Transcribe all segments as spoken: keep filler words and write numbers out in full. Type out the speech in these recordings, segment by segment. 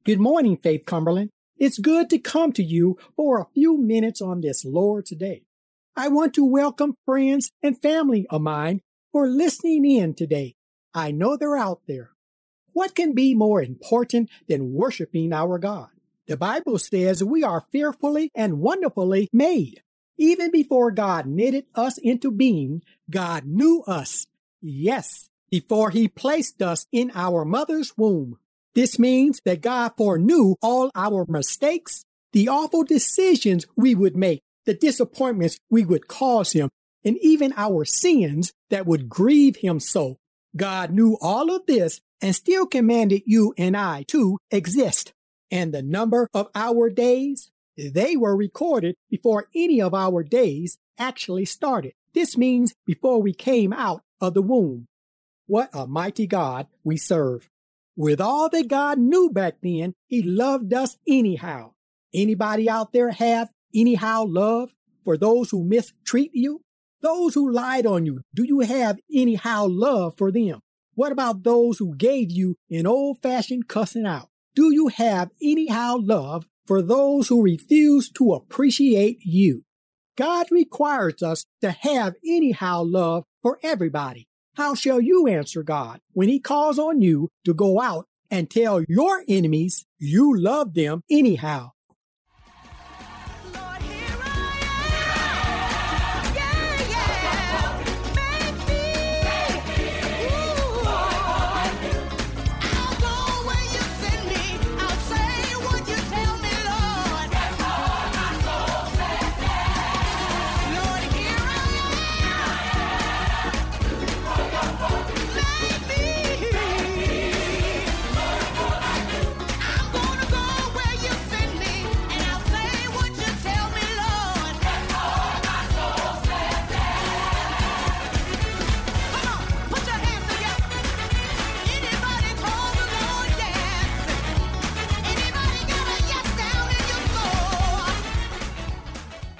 Good morning, Faith Cumberland. It's good to come to you for a few minutes on this Lord's Day. I want to welcome friends and family of mine for listening in today. I know they're out there. What can be more important than worshiping our God? The Bible says we are fearfully and wonderfully made. Even before God knitted us into being, God knew us. Yes, before He placed us in our mother's womb. This means that God foreknew all our mistakes, the awful decisions we would make, the disappointments we would cause Him, and even our sins that would grieve Him so. God knew all of this and still commanded you and I to exist. And the number of our days, they were recorded before any of our days actually started. This means before we came out of the womb. What a mighty God we serve. With all that God knew back then, He loved us anyhow. Anybody out there have anyhow love for those who mistreat you? Those who lied on you, do you have anyhow love for them? What about those who gave you an old-fashioned cussing out? Do you have anyhow love for those who refuse to appreciate you? God requires us to have anyhow love for everybody. How shall you answer God when He calls on you to go out and tell your enemies you love them anyhow? Lord, here I am. Yeah, yeah. Make me. Ooh. I'll go where you send me. I'll say what you tell me, Lord. That's all my soul says. Lord, here I am. Make me. I'm gonna go where you send me, and I'll say what you tell me, Lord. That's all my soul says. Come on, put your hands together. Anybody told the Lord yes? Anybody got a yes down in your soul?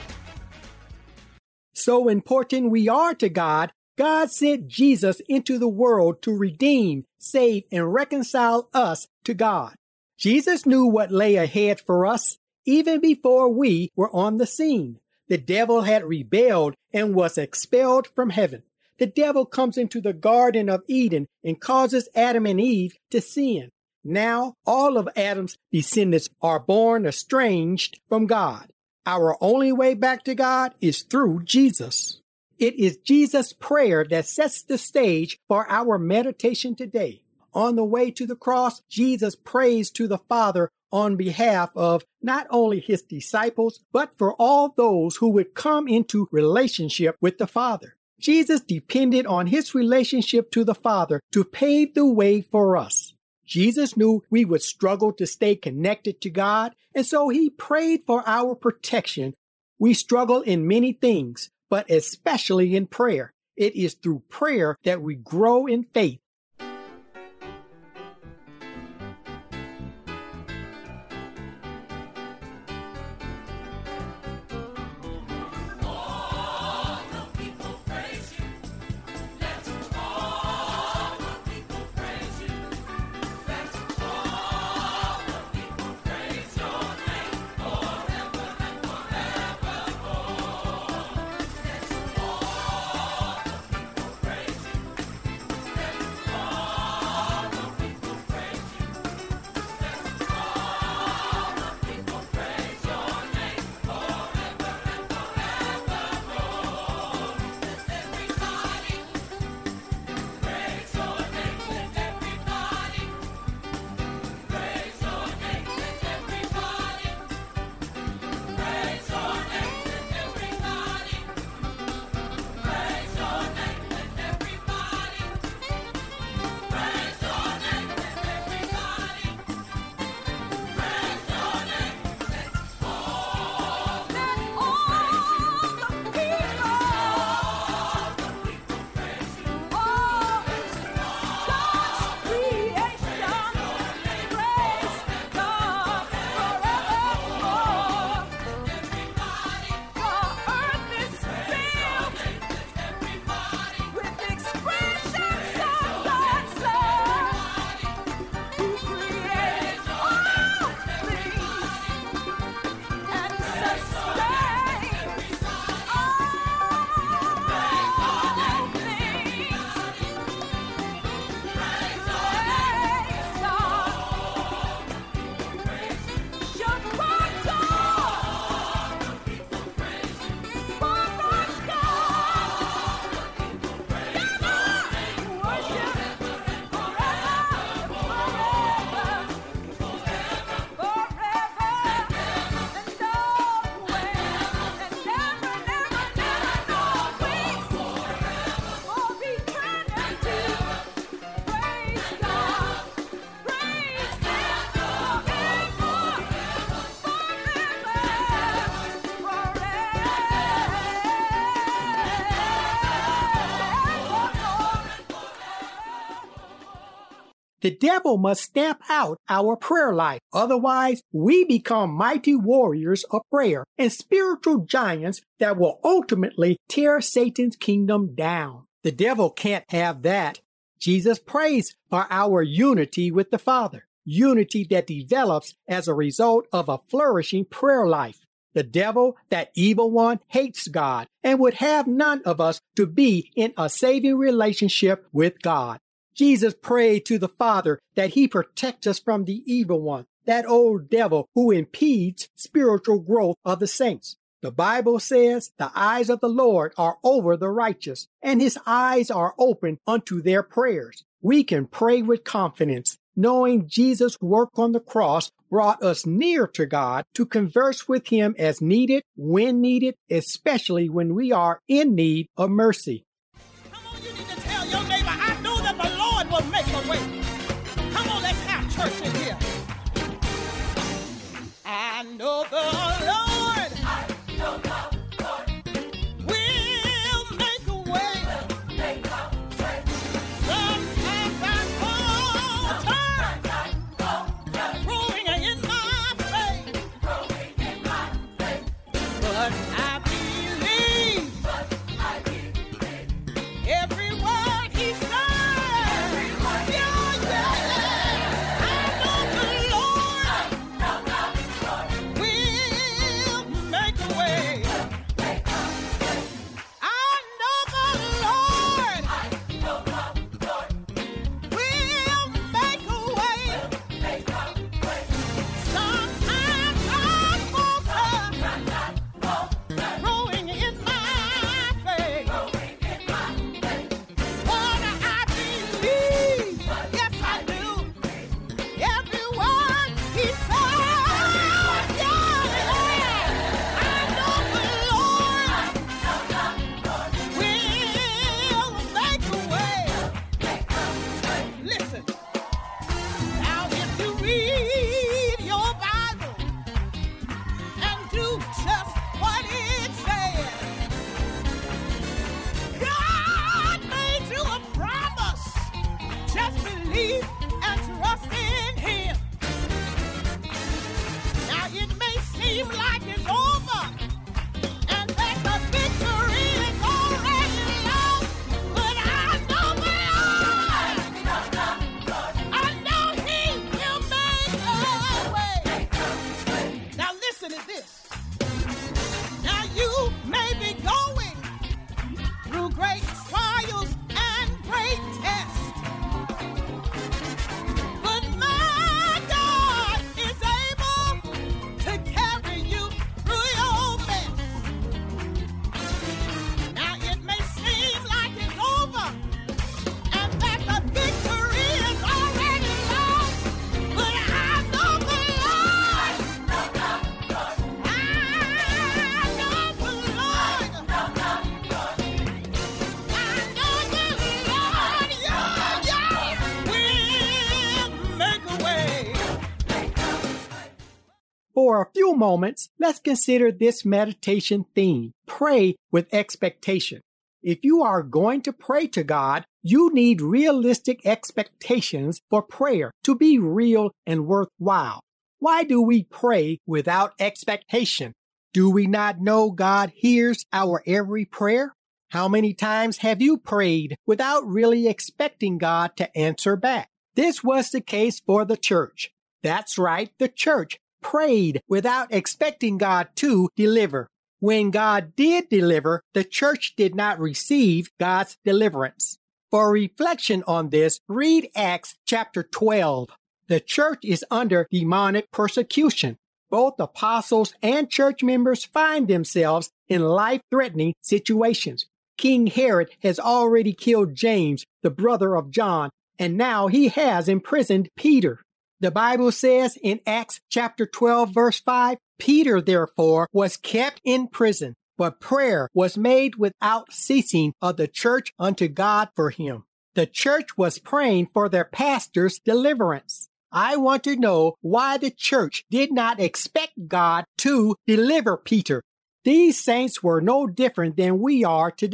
So important we are to God, God sent Jesus into the world to redeem, save, and reconcile us to God. Jesus knew what lay ahead for us even before we were on the scene. The devil had rebelled and was expelled from heaven. The devil comes into the Garden of Eden and causes Adam and Eve to sin. Now all of Adam's descendants are born estranged from God. Our only way back to God is through Jesus. It is Jesus' prayer that sets the stage for our meditation today. On the way to the cross, Jesus prays to the Father on behalf of not only His disciples, but for all those who would come into relationship with the Father. Jesus depended on His relationship to the Father to pave the way for us. Jesus knew we would struggle to stay connected to God, and so He prayed for our protection. We struggle in many things, but especially in prayer. It is through prayer that we grow in faith. The devil must stamp out our prayer life. Otherwise, we become mighty warriors of prayer and spiritual giants that will ultimately tear Satan's kingdom down. The devil can't have that. Jesus prays for our unity with the Father, unity that develops as a result of a flourishing prayer life. The devil, that evil one, hates God and would have none of us to be in a saving relationship with God. Jesus prayed to the Father that he protects us from the evil one, that old devil who impedes spiritual growth of the saints. The Bible says the eyes of the Lord are over the righteous, and his eyes are open unto their prayers. We can pray with confidence, knowing Jesus' work on the cross brought us near to God to converse with him as needed, when needed, especially when we are in need of mercy. Come on, you need to tell your neighbor, I know that the Lord will make a way. Come on, let's have church in here. I know the Lord. I know the Lord will make a way. Will make a way. Sometimes I falter, growing in my faith, growing in my faith. But I believe. But I believe. Every word he said. Every word yeah, yeah. I know the Lord. I know the Lord will make a way. Make a way. I know the Lord. I know the Lord will make a way. Will make a way. Sometimes I falter. Sometimes I falter. Growing in my faith. Growing in my faith. But I believe. Yes, I do. Every word he said. Yeah. I know the Lord will make a way. Listen. Now, if you read your Bible and do just what it says, God made you a promise. Just believe and trust in him. Now, it may seem like it's over and that the victory is already lost, but I know the Lord. I know he will make a way. Now, listen to this. Now, you may be going through great trials and great tests. But my God is able to carry you through your mess. Now it may seem like it's over and that the victory is already lost, but I know the Lord. I know the Lord. I know the Lord, yeah, yeah, will make a way. For a few moments, let's consider this meditation theme, pray with expectation. If you are going to pray to God, you need realistic expectations for prayer to be real and worthwhile. Why do we pray without expectation? Do we not know God hears our every prayer? How many times have you prayed without really expecting God to answer back? This was the case for the church. That's right, the church prayed without expecting God to deliver. When God did deliver, the church did not receive God's deliverance. For reflection on this, read Acts chapter twelve. The church is under demonic persecution. Both apostles and church members find themselves in life-threatening situations. King Herod has already killed James, the brother of John, and now he has imprisoned Peter. The Bible says in Acts chapter twelve, verse five, Peter, therefore, was kept in prison, but prayer was made without ceasing of the church unto God for him. The church was praying for their pastor's deliverance. I want to know why the church did not expect God to deliver Peter. These saints were no different than we are today.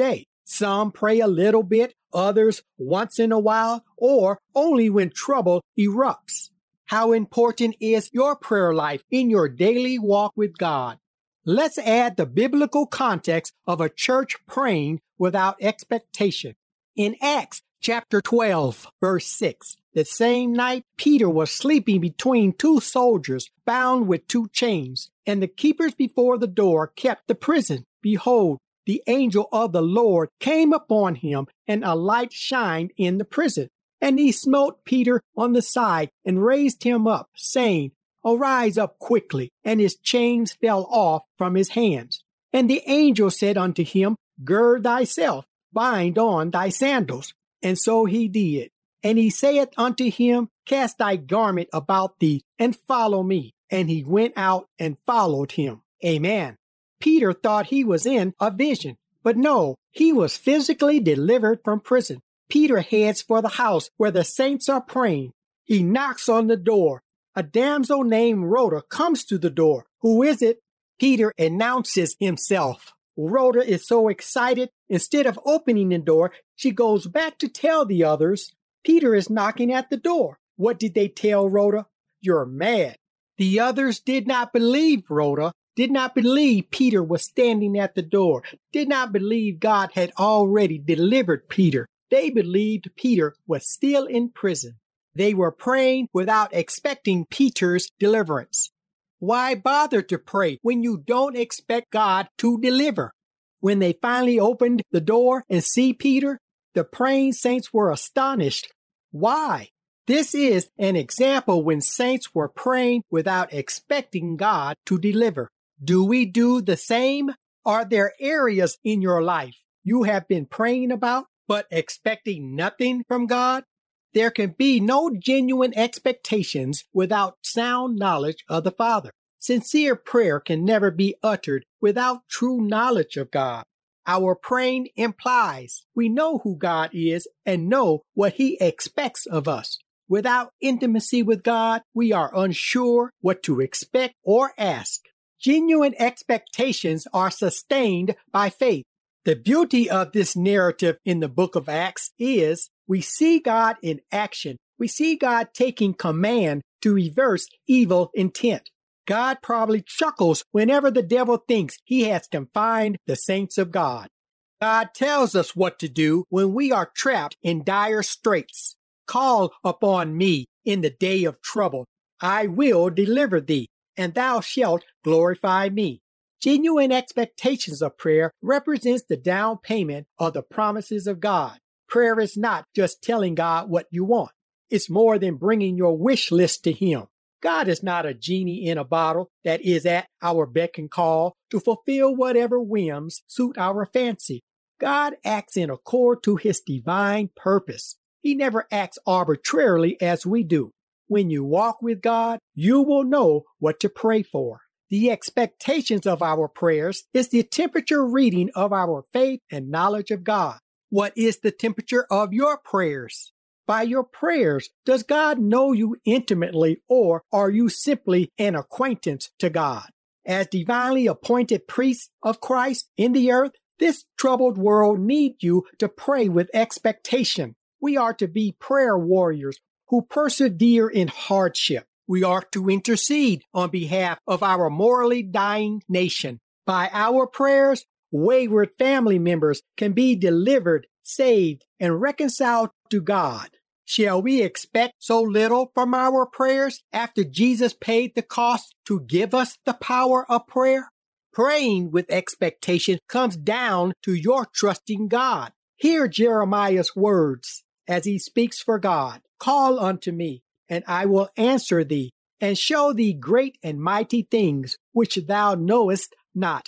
Some pray a little bit, others once in a while, or only when trouble erupts. How important is your prayer life in your daily walk with God? Let's add the biblical context of a church praying without expectation. In Acts chapter twelve, verse six, the same night Peter was sleeping between two soldiers bound with two chains, and the keepers before the door kept the prison. Behold, the angel of the Lord came upon him, and a light shined in the prison. And he smote Peter on the side and raised him up, saying, Arise up quickly. And his chains fell off from his hands. And the angel said unto him, Gird thyself, bind on thy sandals. And so he did. And he saith unto him, Cast thy garment about thee, and follow me. And he went out and followed him. Amen. Peter thought he was in a vision, but no, he was physically delivered from prison. Peter heads for the house where the saints are praying. He knocks on the door. A damsel named Rhoda comes to the door. Who is it? Peter announces himself. Rhoda is so excited, instead of opening the door, she goes back to tell the others, Peter is knocking at the door. What did they tell Rhoda? You're mad. The others did not believe Rhoda, did not believe Peter was standing at the door, did not believe God had already delivered Peter. They believed Peter was still in prison. They were praying without expecting Peter's deliverance. Why bother to pray when you don't expect God to deliver? When they finally opened the door and see Peter, the praying saints were astonished. Why? This is an example when saints were praying without expecting God to deliver. Do we do the same? Are there areas in your life you have been praying about, but expecting nothing from God? There can be no genuine expectations without sound knowledge of the Father. Sincere prayer can never be uttered without true knowledge of God. Our praying implies we know who God is and know what He expects of us. Without intimacy with God, we are unsure what to expect or ask. Genuine expectations are sustained by faith. The beauty of this narrative in the book of Acts is we see God in action. We see God taking command to reverse evil intent. God probably chuckles whenever the devil thinks he has confined the saints of God. God tells us what to do when we are trapped in dire straits. Call upon me in the day of trouble. I will deliver thee, and thou shalt glorify me. Genuine expectations of prayer represents the down payment of the promises of God. Prayer is not just telling God what you want. It's more than bringing your wish list to Him. God is not a genie in a bottle that is at our beck and call to fulfill whatever whims suit our fancy. God acts in accord to His divine purpose. He never acts arbitrarily as we do. When you walk with God, you will know what to pray for. The expectations of our prayers is the temperature reading of our faith and knowledge of God. What is the temperature of your prayers? By your prayers, does God know you intimately, or are you simply an acquaintance to God? As divinely appointed priests of Christ in the earth, this troubled world needs you to pray with expectation. We are to be prayer warriors who persevere in hardship. We are to intercede on behalf of our morally dying nation. By our prayers, wayward family members can be delivered, saved, and reconciled to God. Shall we expect so little from our prayers after Jesus paid the cost to give us the power of prayer? Praying with expectation comes down to your trusting God. Hear Jeremiah's words as he speaks for God. Call unto me, and I will answer thee, and show thee great and mighty things which thou knowest not.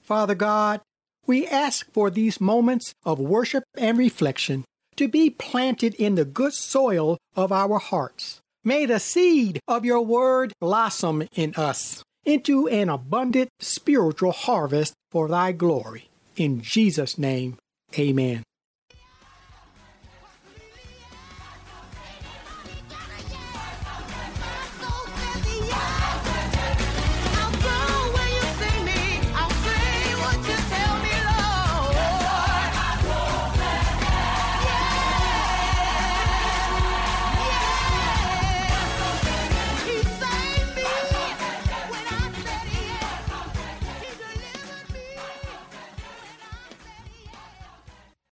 Father God, we ask for these moments of worship and reflection to be planted in the good soil of our hearts. May the seed of your word blossom in us into an abundant spiritual harvest for thy glory. In Jesus' name, amen.